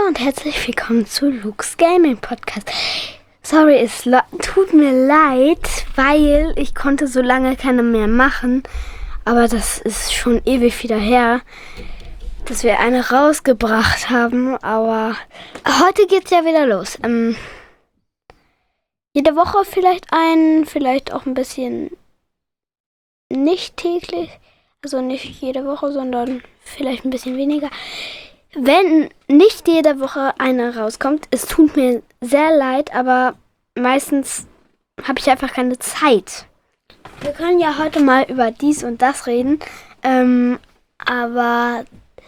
und herzlich willkommen zu Luke's Gaming Podcast. Sorry, es tut mir leid, weil ich konnte so lange keine mehr machen. Aber das ist schon ewig wieder her, dass wir eine rausgebracht haben. Aber heute geht's ja wieder los. Jede Woche vielleicht auch ein bisschen nicht täglich. Also nicht jede Woche, sondern vielleicht ein bisschen weniger. Wenn nicht jede Woche eine rauskommt, es tut mir sehr leid, aber meistens habe ich einfach keine Zeit. Wir können ja heute mal über dies und das reden, aber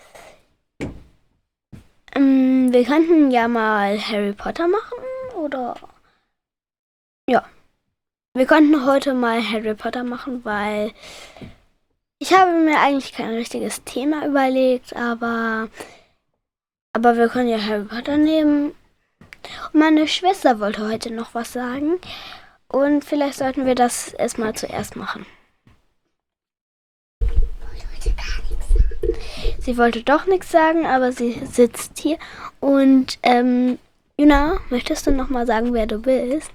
wir könnten ja mal Harry Potter machen, oder? Ja, wir könnten heute mal Harry Potter machen, weil ich habe mir eigentlich kein richtiges Thema überlegt, aber wir können ja Harry Potter nehmen. Und meine Schwester wollte heute noch was sagen. Und vielleicht sollten wir das erstmal zuerst machen. Sie wollte doch nichts sagen, aber sie sitzt hier. Und, Juna, möchtest du noch mal sagen, wer du bist?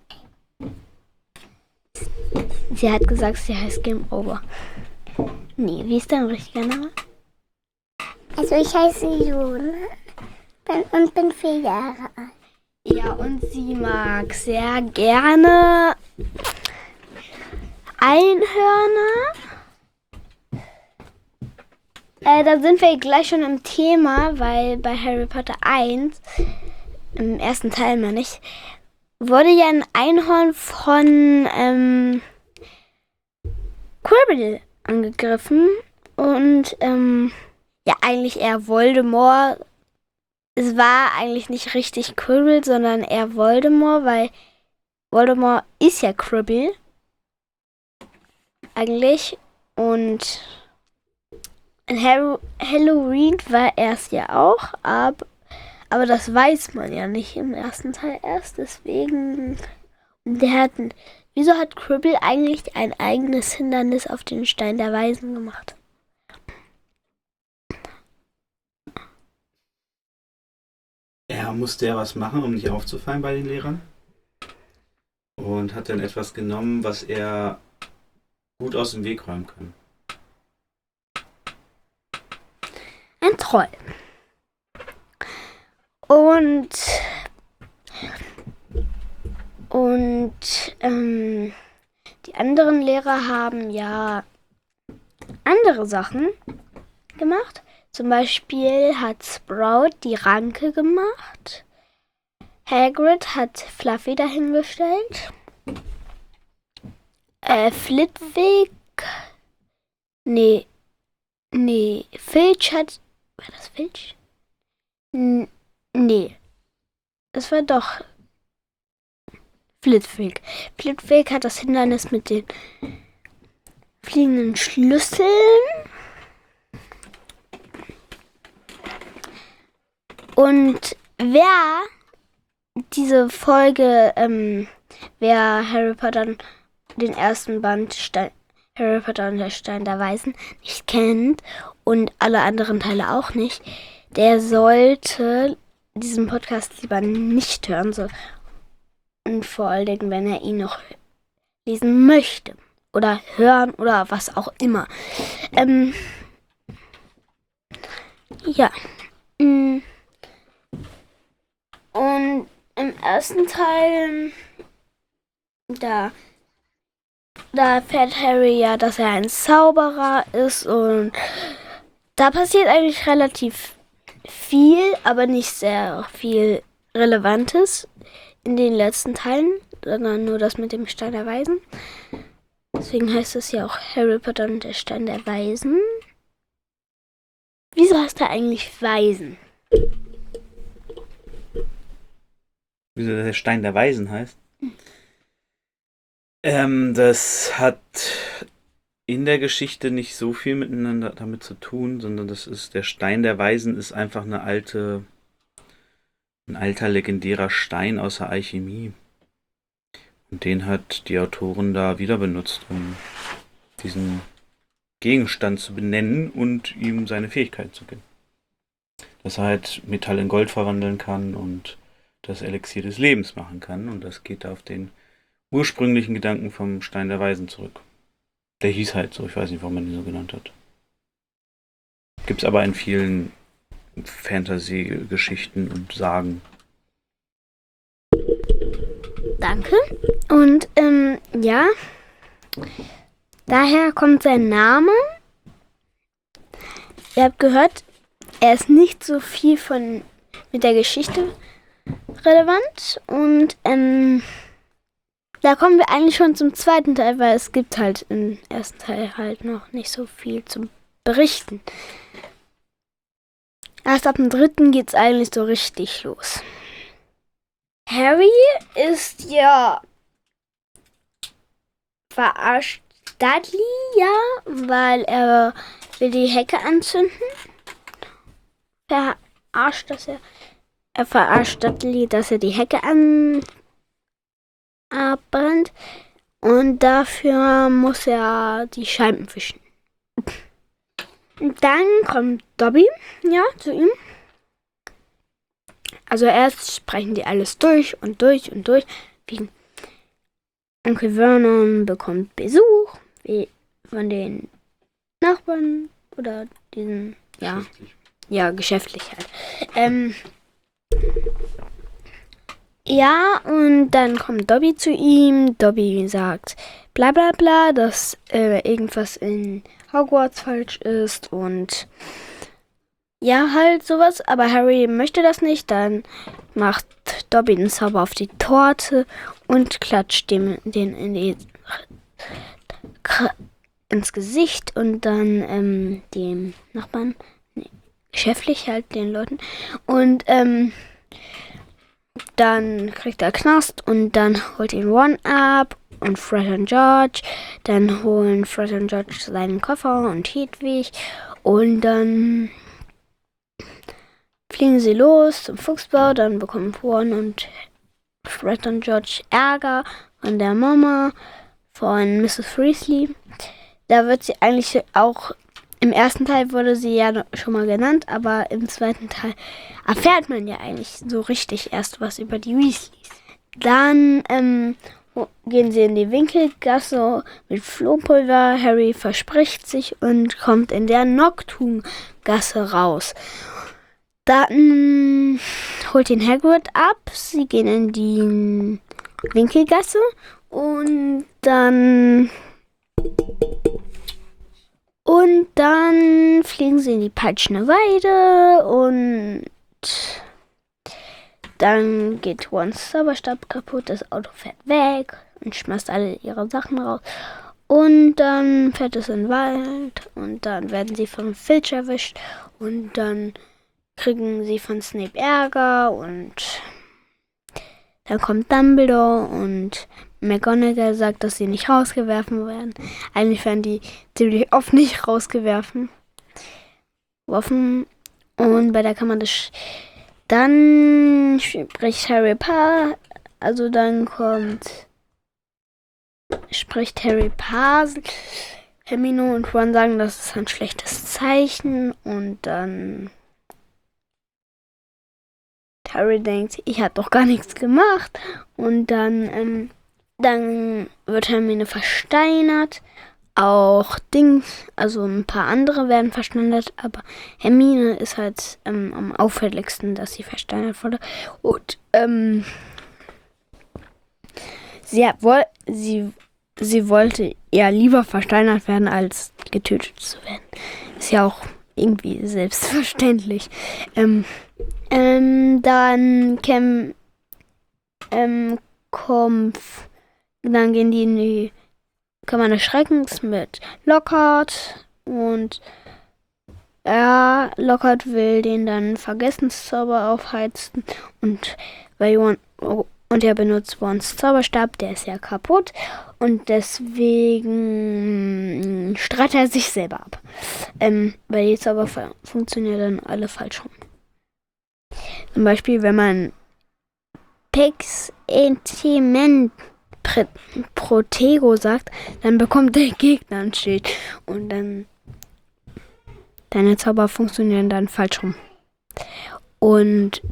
Sie hat gesagt, sie heißt Game Over. Nee, wie ist dein richtiger Name? Also ich heiße Juna und bin 4 Jahre alt. Ja, und sie mag sehr gerne Einhörner. Da sind wir gleich schon im Thema, weil bei Harry Potter 1, im ersten Teil meine ich, wurde ja ein Einhorn von Quirrell angegriffen. Und ja, eigentlich eher Voldemort. Es war eigentlich nicht richtig Quirrell, sondern eher Voldemort, weil Voldemort ist ja Quirrell. Eigentlich. Und Halloween war erst ja auch, aber das weiß man ja nicht im ersten Teil erst, deswegen. Wieso hat Quirrell eigentlich ein eigenes Hindernis auf den Stein der Weisen gemacht? Er musste ja was machen, um nicht aufzufallen bei den Lehrern. Und hat dann etwas genommen, was er gut aus dem Weg räumen kann. Ein Troll. Und die anderen Lehrer haben ja andere Sachen gemacht. Zum Beispiel hat Sprout die Ranke gemacht. Hagrid hat Fluffy dahingestellt. Flitwick. Nee, Filch hat... War das Filch? Nee. Das war doch Flitwick. Flitwick hat das Hindernis mit den fliegenden Schlüsseln. Und wer diese Folge, wer Harry Potter den ersten Band Harry Potter und der Stein der Weisen nicht kennt und alle anderen Teile auch nicht, der sollte diesen Podcast lieber nicht hören. Und vor allen Dingen, wenn er ihn noch lesen möchte. Oder hören oder was auch immer. Ja. Und im ersten Teil, da erfährt Harry ja, dass er ein Zauberer ist, und da passiert eigentlich relativ viel, aber nicht sehr viel Relevantes in den letzten Teilen, sondern nur das mit dem Stein der Weisen. Deswegen heißt es ja auch Harry Potter und der Stein der Weisen. Wieso heißt er eigentlich Weisen? Wieso der Stein der Weisen heißt? Das hat in der Geschichte nicht so viel miteinander damit zu tun, sondern der Stein der Weisen ist einfach ein alter legendärer Stein aus der Alchemie. Und den hat die Autorin da wieder benutzt, um diesen Gegenstand zu benennen und ihm seine Fähigkeit zu geben. dass er halt Metall in Gold verwandeln kann und das Elixier des Lebens machen kann. Und das geht auf den ursprünglichen Gedanken vom Stein der Weisen zurück. Der hieß halt so, ich weiß nicht, warum man ihn so genannt hat. Gibt's aber in vielen Fantasy-Geschichten und Sagen. Danke. Und ja, daher kommt sein Name. Ihr habt gehört, er ist nicht so viel mit der Geschichte relevant. Und da kommen wir eigentlich schon zum zweiten Teil, weil es gibt halt im ersten Teil halt noch nicht so viel zu berichten. Erst ab dem dritten geht's eigentlich so richtig los. Harry ist ja verarscht Dudley, ja, weil er will die Hecke anzünden. Er verarscht Dudley, dass er die Hecke abbrennt. Und dafür muss er die Scheiben fischen. Und dann kommt Dobby, ja, zu ihm. Also erst sprechen die alles durch und durch und durch. Wie Onkel Vernon bekommt Besuch von den Nachbarn oder diesen, ja, geschäftlich halt. Ja, und dann kommt Dobby zu ihm. Dobby sagt bla bla bla, dass irgendwas in Hogwarts falsch ist und ja, halt sowas. Aber Harry möchte das nicht. Dann macht Dobby den Zauber auf die Torte und klatscht den ins Gesicht und dann dem Nachbarn, geschäftlich halt den Leuten. Und dann kriegt er Knast und dann holt ihn Ron ab und Fred und George. Dann holen Fred und George seinen Koffer und Hedwig und dann fliegen sie los zum Fuchsbau. Dann bekommen Ron und Fred und George Ärger von der Mama, von Mrs. Weasley. Da wird sie eigentlich auch, im ersten Teil wurde sie ja schon mal genannt, aber im zweiten Teil erfährt man ja eigentlich so richtig erst was über die Weasleys. Dann gehen sie in die Winkelgasse mit Flohpulver. Harry verspricht sich und kommt in der Nocturngasse raus. Dann holt ihn Hagrid ab. Sie gehen in die Winkelgasse und dann fliegen sie in die Peitschende Weide und dann geht Rons Zauberstab kaputt, das Auto fährt weg und schmeißt alle ihre Sachen raus. Und dann fährt es in den Wald und dann werden sie von Filch erwischt und dann kriegen sie von Snape Ärger und dann kommt Dumbledore und McGonagall sagt, dass sie nicht rausgeworfen werden. Eigentlich werden die ziemlich oft nicht rausgeworfen. Und bei der Kammer des... Dann spricht Harry spricht Harry Parsel. Hermine und Ron sagen, das ist ein schlechtes Zeichen. Und dann Harry denkt, ich habe doch gar nichts gemacht. Und dann wird Hermine versteinert. Auch also ein paar andere werden versteinert, aber Hermine ist halt am auffälligsten, dass sie versteinert wurde. Und sie wollte ja lieber versteinert werden, als getötet zu werden. Ist ja auch irgendwie selbstverständlich. Dann gehen die in die Kammer des Schreckens mit Lockhart und Lockhart will den dann Vergessenszauber aufheizen und er benutzt Rons Zauberstab, der ist ja kaputt und deswegen streitet er sich selber ab, weil die Zauber funktionieren dann alle falsch rum. Zum Beispiel, wenn man Pix Entiment Protego sagt, dann bekommt der Gegner ein Schild und dann deine Zauber funktionieren dann falsch rum. Und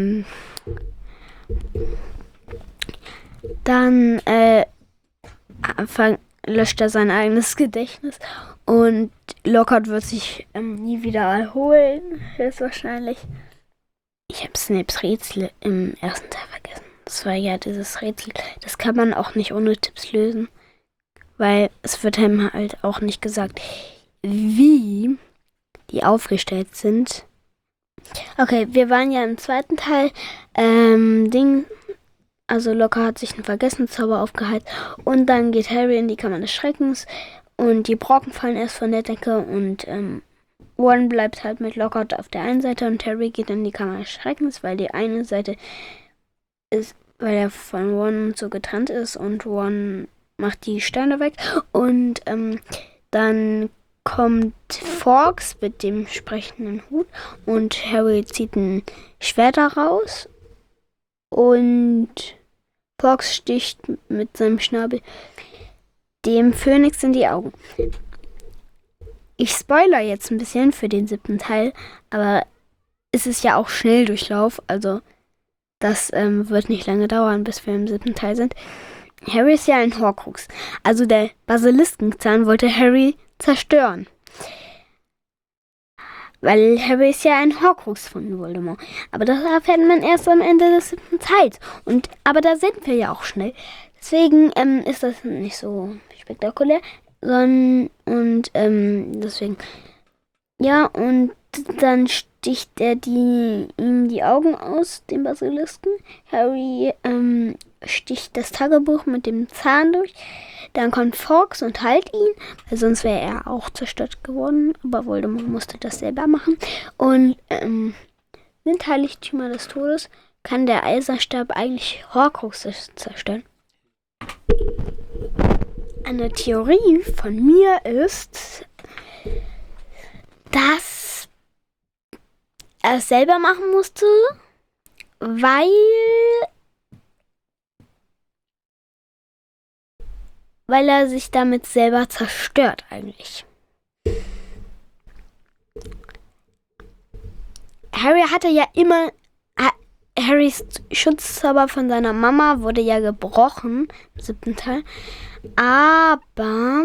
dann löscht er sein eigenes Gedächtnis und Lockhart wird sich nie wieder erholen, höchstwahrscheinlich. Ich habe Snapes Rätsel im ersten Teil vergessen. Das war ja dieses Rätsel, das kann man auch nicht ohne Tipps lösen, weil es wird einem halt auch nicht gesagt, wie die aufgestellt sind. Okay, wir waren ja im zweiten Teil. Also Lockhart hat sich einen Vergessenszauber aufgeheilt und dann geht Harry in die Kammer des Schreckens und die Brocken fallen erst von der Decke und Ron bleibt halt mit Lockhart auf der einen Seite und Harry geht in die Kammer des Schreckens, weil die eine Seite ist, weil er von Ron so getrennt ist und Ron macht die Steine weg und dann kommt Fawkes mit dem sprechenden Hut und Harry zieht ein Schwert daraus und Fawkes sticht mit seinem Schnabel dem Phönix in die Augen. Ich spoilere jetzt ein bisschen für den 7. Teil, aber es ist ja auch Schnelldurchlauf, also das wird nicht lange dauern, bis wir im 7. Teil sind. Harry ist ja ein Horcrux, also der Basiliskenzahn wollte Harry zerstören. Weil Harry ist ja ein Horcrux von Voldemort. Aber das erfährt man erst am Ende des 7. Teils. Aber da sind wir ja auch schnell. Deswegen ist das nicht so spektakulär. Deswegen. Ja, und dann sticht er ihm die Augen aus, dem Basilisken. Harry sticht das Tagebuch mit dem Zahn durch. Dann kommt Fawkes und heilt ihn, weil sonst wäre er auch zerstört geworden. Aber Voldemort musste das selber machen. Und sind Heiligtümer des Todes, kann der Eiserstab eigentlich Horcruxe zerstören. Eine Theorie von mir ist, dass er es selber machen musste, weil er sich damit selber zerstört eigentlich. Harry hatte ja immer... Harrys Schutzzauber von seiner Mama wurde ja gebrochen im 7. Teil. Aber...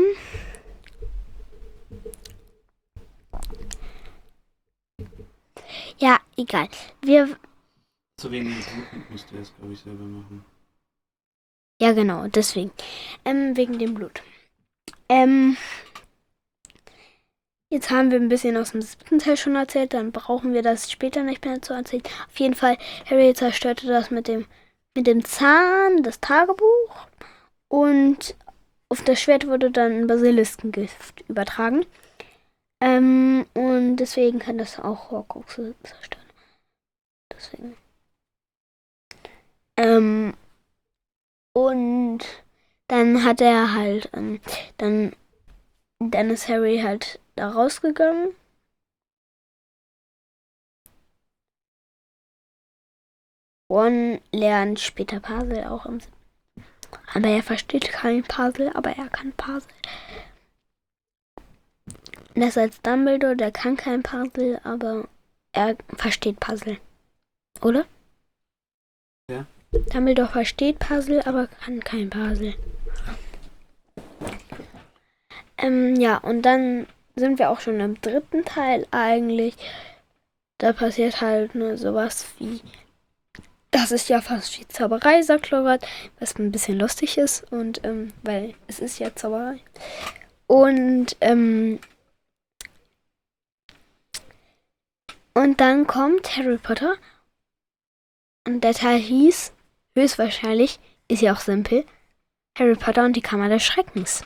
Ja, egal. So wegen dem Blut musste er es, glaube ich, selber machen. Ja, genau, deswegen. Wegen dem Blut. Jetzt haben wir ein bisschen aus dem 7. Teil schon erzählt, dann brauchen wir das später nicht mehr zu erzählen. Auf jeden Fall, Harry zerstörte das mit dem Zahn, das Tagebuch. Und auf das Schwert wurde dann ein Basiliskengift übertragen. Und deswegen kann das auch Horcruxe zerstören. Deswegen. Und dann hat er halt, dann ist Harry halt da rausgegangen. Ron lernt später Puzzle auch im 7. Aber er versteht kein Puzzle, aber er kann Puzzle. Das ist als Dumbledore, der kann kein Puzzle, aber er versteht Puzzle. Oder? Ja. Dumbledore versteht Puzzle, aber kann kein Puzzle. Ja, und dann sind wir auch schon im 3. Teil eigentlich. Da passiert halt nur sowas wie... Das ist ja fast wie Zauberei, sagt Lockhart, was ein bisschen lustig ist. Und weil es ist ja Zauberei. Und dann kommt Harry Potter. Und der Teil hieß, höchstwahrscheinlich, ist ja auch simpel, Harry Potter und die Kammer des Schreckens.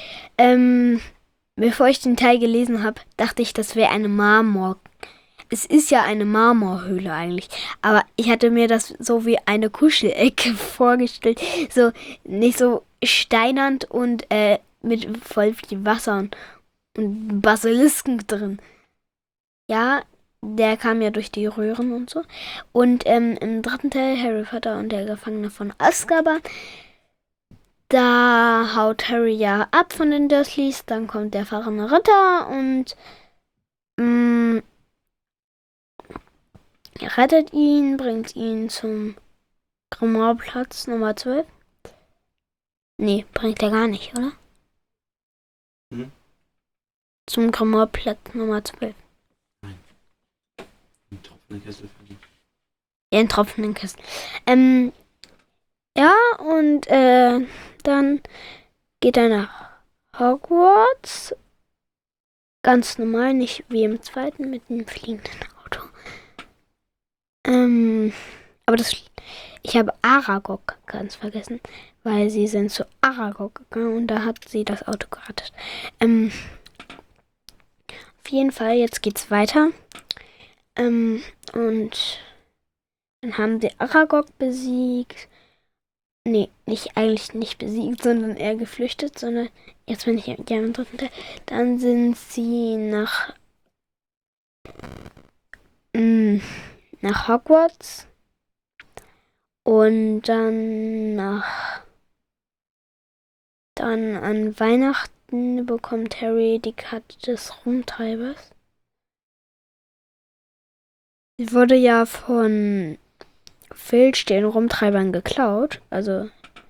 Bevor ich den Teil gelesen habe, dachte ich, das wäre eine Es ist ja eine Marmorhöhle eigentlich. Aber ich hatte mir das so wie eine Kuschelecke vorgestellt. So, nicht so steinernd und mit voll viel Wasser und Basilisken drin. Ja, der kam ja durch die Röhren und so. Und im 3. Teil Harry Potter und der Gefangene von Azkaban. Da haut Harry ja ab von den Dursleys. Dann kommt der fahrende Ritter und rettet ihn, bringt ihn zum Grimoire-Platz Nummer 12. Nee, bringt er gar nicht, oder? Zum Grimoire-Platz Nummer 12. Ein tropfender Kessel für die. Ja, in tropfenden Kessel. Ja, und dann geht er nach Hogwarts. Ganz normal, nicht wie im zweiten mit dem fliegenden Auto. Aber ich habe Aragog ganz vergessen, weil sie sind zu Aragog gegangen und da hat sie das Auto gerettet. Auf jeden Fall, jetzt geht's weiter. Und dann haben sie Aragog besiegt. Nee, eigentlich nicht besiegt, sondern eher geflüchtet, sondern jetzt bin ich gerne im dritten Teil. Dann sind sie nach Hogwarts und dann an Weihnachten bekommt Harry die Karte des Rumtreibers. Sie wurde ja von Filch den Rumtreibern geklaut, also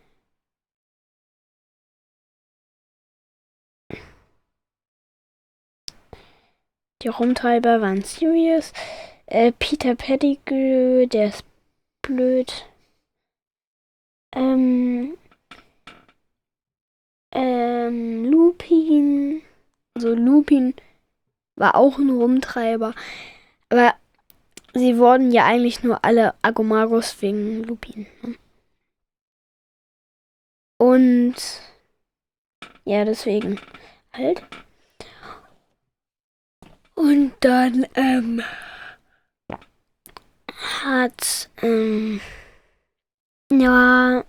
die Rumtreiber waren Sirius, Peter Pettigrew, der ist blöd, Lupin, also Lupin war auch ein Rumtreiber, aber sie wurden ja eigentlich nur alle Agomagos wegen Lupin. Ne? Und ja, deswegen halt. Und dann hat ja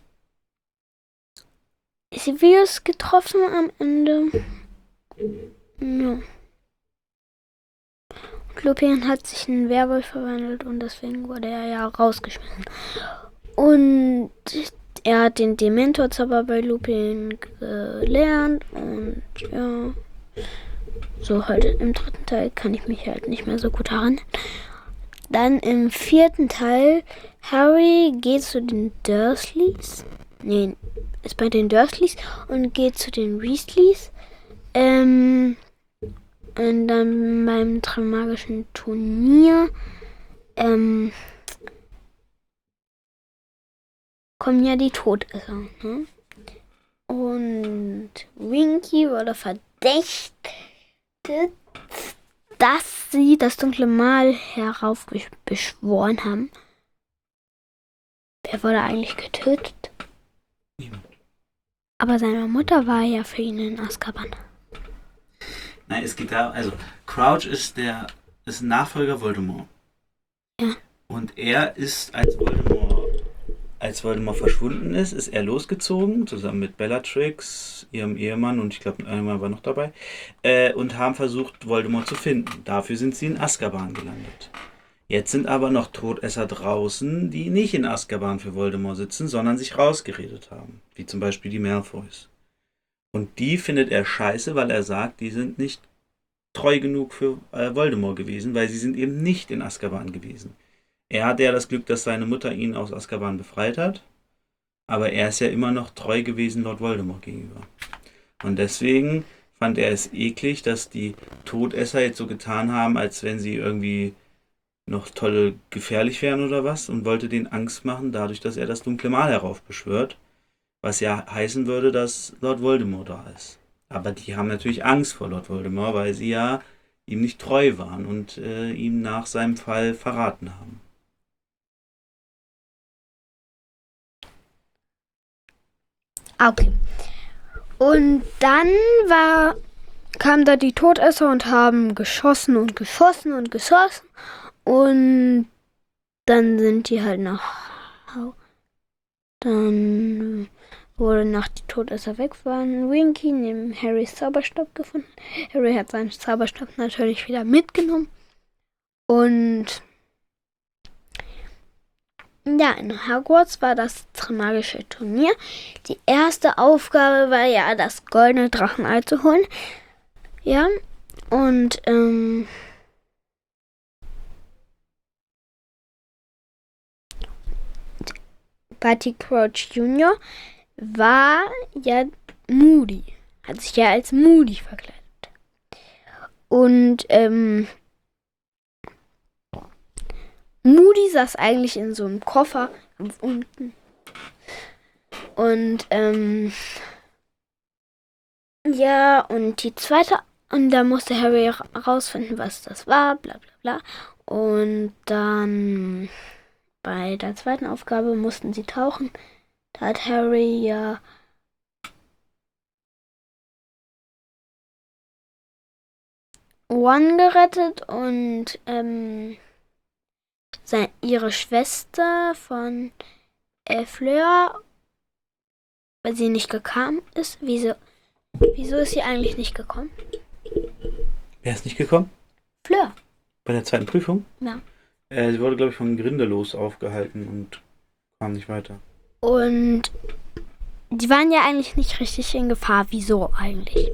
Sirius getroffen am Ende. Ja. Lupin hat sich in einen Werwolf verwandelt und deswegen wurde er ja rausgeschmissen. Und er hat den Dementor-Zauber bei Lupin gelernt und ja, so halt im dritten Teil kann ich mich halt nicht mehr so gut erinnern. Dann im vierten Teil, Harry geht zu den Dursleys. Nee, ist bei den Dursleys und geht zu den Weasleys. Und dann beim Trimagischen Turnier kommen ja die Todesser. Ne? Und Winky wurde verdächtigt, dass sie das dunkle Mal heraufbeschworen haben. Wer wurde eigentlich getötet? Niemand. Aber seine Mutter war ja für ihn in Azkaban. Nein, es geht da, also Crouch ist ein Nachfolger Voldemort. Ja. Und er ist, als Voldemort verschwunden ist er losgezogen, zusammen mit Bellatrix, ihrem Ehemann und ich glaube, irgendwann war noch dabei, und haben versucht, Voldemort zu finden. Dafür sind sie in Azkaban gelandet. Jetzt sind aber noch Todesser draußen, die nicht in Azkaban für Voldemort sitzen, sondern sich rausgeredet haben. Wie zum Beispiel die Malfoys. Und die findet er scheiße, weil er sagt, die sind nicht treu genug für Voldemort gewesen, weil sie sind eben nicht in Azkaban gewesen. Er hatte ja das Glück, dass seine Mutter ihn aus Azkaban befreit hat, aber er ist ja immer noch treu gewesen Lord Voldemort gegenüber. Und deswegen fand er es eklig, dass die Todesser jetzt so getan haben, als wenn sie irgendwie noch toll gefährlich wären oder was und wollte denen Angst machen, dadurch, dass er das dunkle Mal heraufbeschwört, was ja heißen würde, dass Lord Voldemort da ist. Aber die haben natürlich Angst vor Lord Voldemort, weil sie ja ihm nicht treu waren und ihm nach seinem Fall verraten haben. Okay. Und dann kamen da die Todesser und haben geschossen und geschossen und geschossen. Und dann sind die halt Dann wurde nach die Todesser weg waren, Winky neben Harrys Zauberstab gefunden. Harry hat seinen Zauberstab natürlich wieder mitgenommen. Und ja, in Hogwarts war das Trimagische Turnier. Die erste Aufgabe war ja, das goldene Drachenei zu holen. Ja, und Barty Crouch Jr. war ja Moody. Hat sich ja als Moody verkleidet. Und Moody saß eigentlich in so einem Koffer ganz unten. Und ja, und die zweite, und da musste Harry rausfinden, was das war, bla bla bla. Und dann bei der zweiten Aufgabe mussten sie tauchen. Da hat Harry ja Ron gerettet und ihre Schwester von Fleur, weil sie nicht gekommen ist. Wieso ist sie eigentlich nicht gekommen? Wer ist nicht gekommen? Fleur. Bei der zweiten Prüfung? Ja. Sie wurde, glaube ich, von Grindelos aufgehalten und kam nicht weiter. Und die waren ja eigentlich nicht richtig in Gefahr. Wieso eigentlich?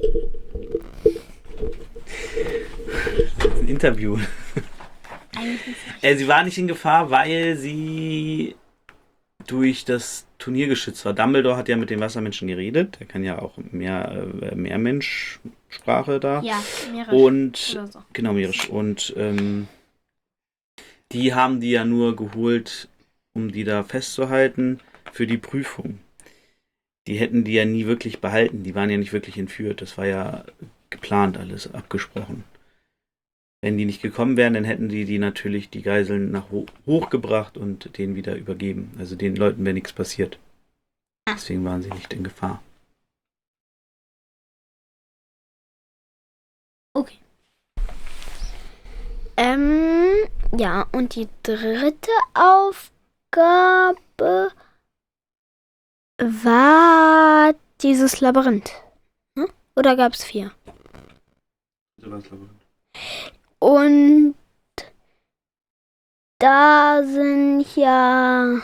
Das ist ein Interview. Eigentlich nicht. Sie war nicht in Gefahr, weil sie durch das Turnier geschützt war. Dumbledore hat ja mit den Wassermenschen geredet. Er kann ja auch Meermensch-Sprache da. Ja, Meerisch. Und oder so. genau, Meerisch. Und die haben die ja nur geholt, um die da festzuhalten für die Prüfung. Die hätten die ja nie wirklich behalten. Die waren ja nicht wirklich entführt. Das war ja geplant alles, abgesprochen. Wenn die nicht gekommen wären, dann hätten die natürlich die Geiseln nach hochgebracht und denen wieder übergeben. Also den Leuten wäre nichts passiert. Deswegen waren sie nicht in Gefahr. Okay. Ja, und die dritte Aufgabe war dieses Labyrinth. Hm? Oder gab es 4? So war das Labyrinth. Und da sind ja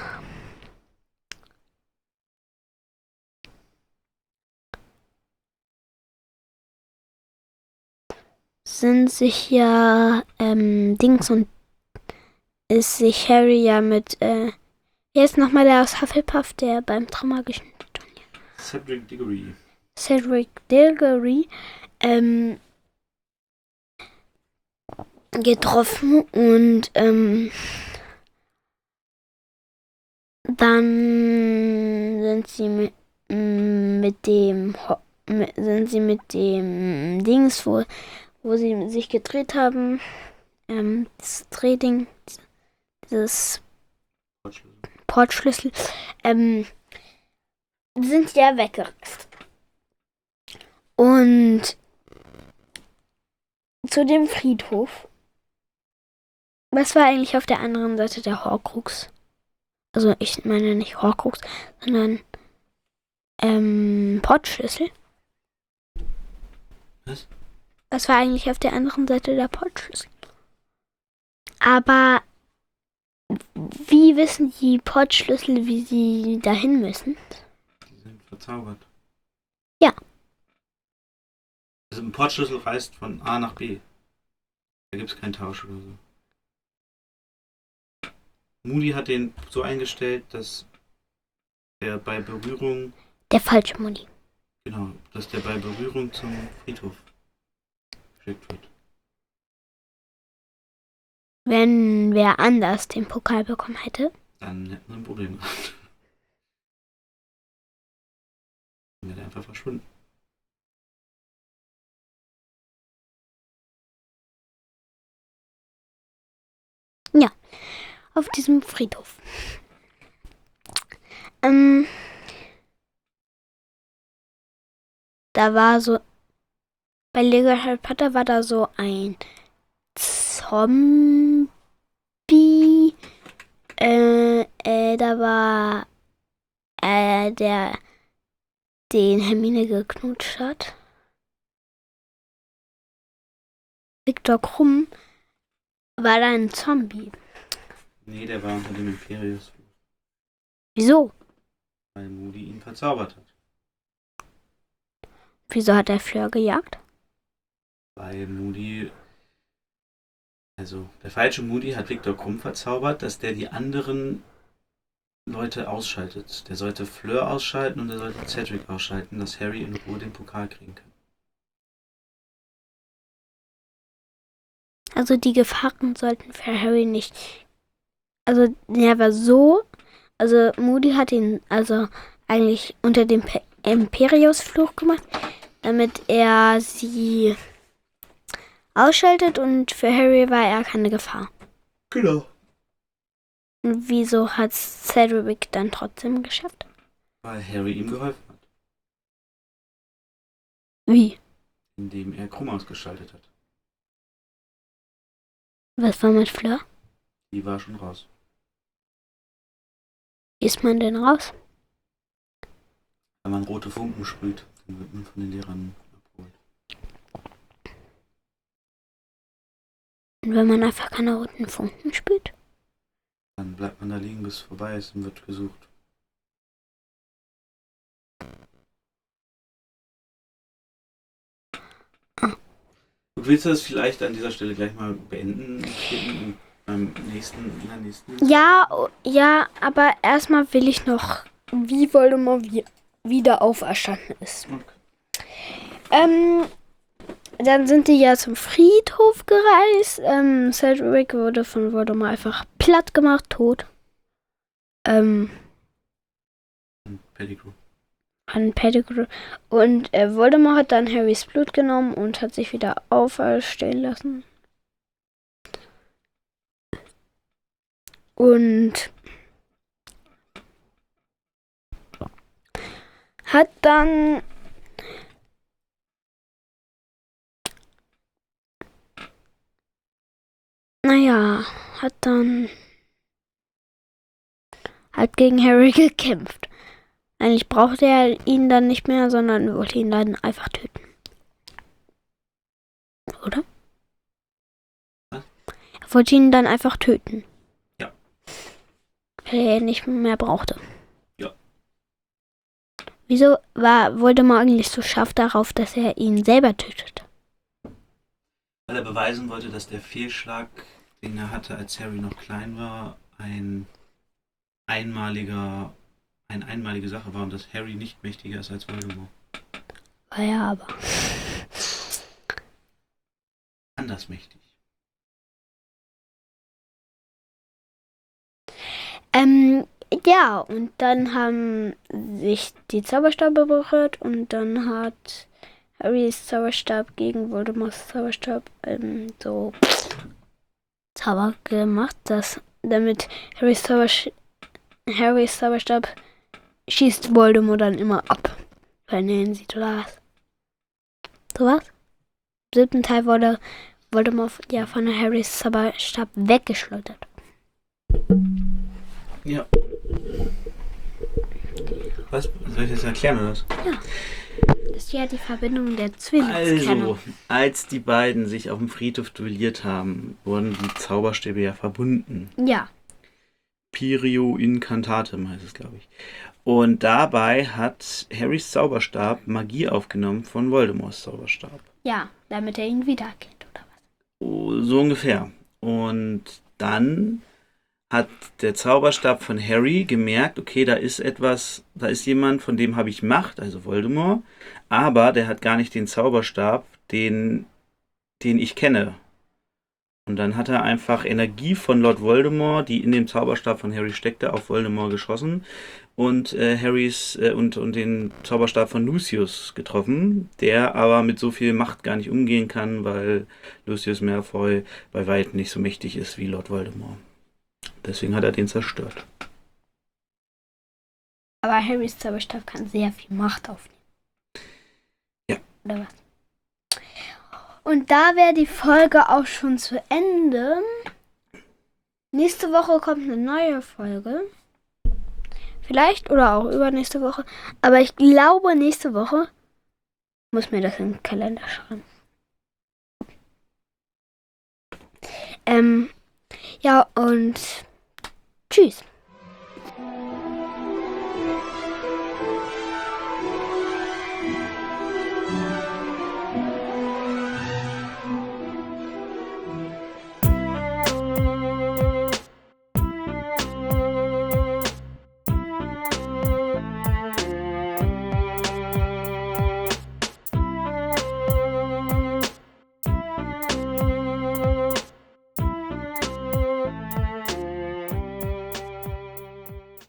Dings und ist sich Harry ja mit wer ist nochmal der aus Hufflepuff, der beim Traumagischen Turnier? Cedric Diggory. Cedric Diggory getroffen und dann sind sie mit dem Dings, wo sie sich gedreht haben, das Drehding, dieses Portschlüssel, sind ja weggereist. Und zu dem Friedhof. Was war eigentlich auf der anderen Seite der Horcrux? Also ich meine nicht Horcrux, sondern Portschlüssel. Was? Was war eigentlich auf der anderen Seite der Portschlüssel? Aber wie wissen die Portschlüssel, wie sie dahin müssen? Die sind verzaubert. Ja. Also ein Portschlüssel reist von A nach B. Da gibt es keinen Tausch oder so. Moody hat den so eingestellt, dass der bei Berührung... Der falsche Moody. Genau, dass der bei Berührung zum Friedhof geschickt wird. Wenn wer anders den Pokal bekommen hätte. Dann hätten wir ein Problem gehabt. Dann wäre der einfach verschwunden. Ja, auf diesem Friedhof. Da war so, bei Lego Harry Potter war da so ein Zombie. Da war der den Hermine geknutscht hat. Viktor Krumm war da ein Zombie. Nee, der war unter dem Imperius. Wieso? Weil Moody ihn verzaubert hat. Wieso hat er Fleur gejagt? Weil Moody... Also, der falsche Moody hat Viktor Krumm verzaubert, dass der die anderen Leute ausschaltet. Der sollte Fleur ausschalten und er sollte Cedric ausschalten, dass Harry in Ruhe den Pokal kriegen kann. Also die Gefahren sollten für Harry nicht. Also der war so. Also Moody hat ihn also eigentlich unter dem Imperius-Fluch gemacht, damit er sie ausschaltet und für Harry war er keine Gefahr. Genau. Und wieso hat Cedric dann trotzdem geschafft? Weil Harry ihm geholfen hat, Wie? indem er Krumm ausgeschaltet hat. Was war mit Fleur? Die war schon raus. Wie ist man denn raus? Wenn man rote Funken sprüht, dann wird man von den Lehrern abgeholt. Und wenn man einfach keine roten Funken spürt? Dann bleibt man da liegen, bis es vorbei ist und wird gesucht. Und willst du das vielleicht an dieser Stelle gleich mal beenden? In der nächsten? Ja, aber erstmal will ich noch, wie Voldemort wieder auferstanden ist. Okay. Dann sind die ja zum Friedhof gereist. Cedric wurde von Voldemort einfach platt gemacht, tot. Pettigrew. An Pettigrew. Und Voldemort hat dann Harrys Blut genommen und hat sich wieder auferstehen lassen. Und hat dann hat gegen Harry gekämpft. Eigentlich brauchte er ihn dann nicht mehr, sondern wollte ihn dann einfach töten. Oder? Was? Er wollte ihn dann einfach töten. Ja. Weil er ihn nicht mehr brauchte. Ja. Wieso war Voldemort eigentlich so scharf darauf, dass er ihn selber tötet? Weil er beweisen wollte, dass der Fehlschlag, den er hatte, als Harry noch klein war, eine einmalige Sache war und dass Harry nicht mächtiger ist als Voldemort. War ja aber. Anders mächtig. Ja, und dann haben sich die Zauberstäbe berührt und dann hat Harrys Zauberstab gegen Voldemorts Zauberstab so Zauber gemacht, damit Harrys Zauberstab schießt Voldemort dann immer ab, wenn er ihn sieht, oder was? So was? Im 7. Teil wurde Voldemort ja von Harrys Zauberstab weggeschleudert. Ja. Was? Soll ich das erklären oder was? Ja. Das ist ja die Verbindung der Zwillingskerne. Also, als die beiden sich auf dem Friedhof duelliert haben, wurden die Zauberstäbe ja verbunden. Ja. Pirio Incantatem heißt es, glaube ich. Und dabei hat Harrys Zauberstab Magie aufgenommen von Voldemorts Zauberstab. Ja, damit er ihn wiedererkennt, oder was? Oh, so ungefähr. Und dann hat der Zauberstab von Harry gemerkt, okay, da ist jemand, von dem habe ich Macht, also Voldemort, aber der hat gar nicht den Zauberstab, den ich kenne. Und dann hat er einfach Energie von Lord Voldemort, die in dem Zauberstab von Harry steckte, auf Voldemort geschossen und und den Zauberstab von Lucius getroffen, der aber mit so viel Macht gar nicht umgehen kann, weil Lucius Malfoy bei weitem nicht so mächtig ist wie Lord Voldemort. Deswegen hat er den zerstört. Aber Harrys Zauberstab kann sehr viel Macht aufnehmen. Ja. Oder was? Und da wäre die Folge auch schon zu Ende. Nächste Woche kommt eine neue Folge. Vielleicht oder auch übernächste Woche. Aber ich glaube, nächste Woche muss mir das in den Kalender schreiben. Ja, und tschüss.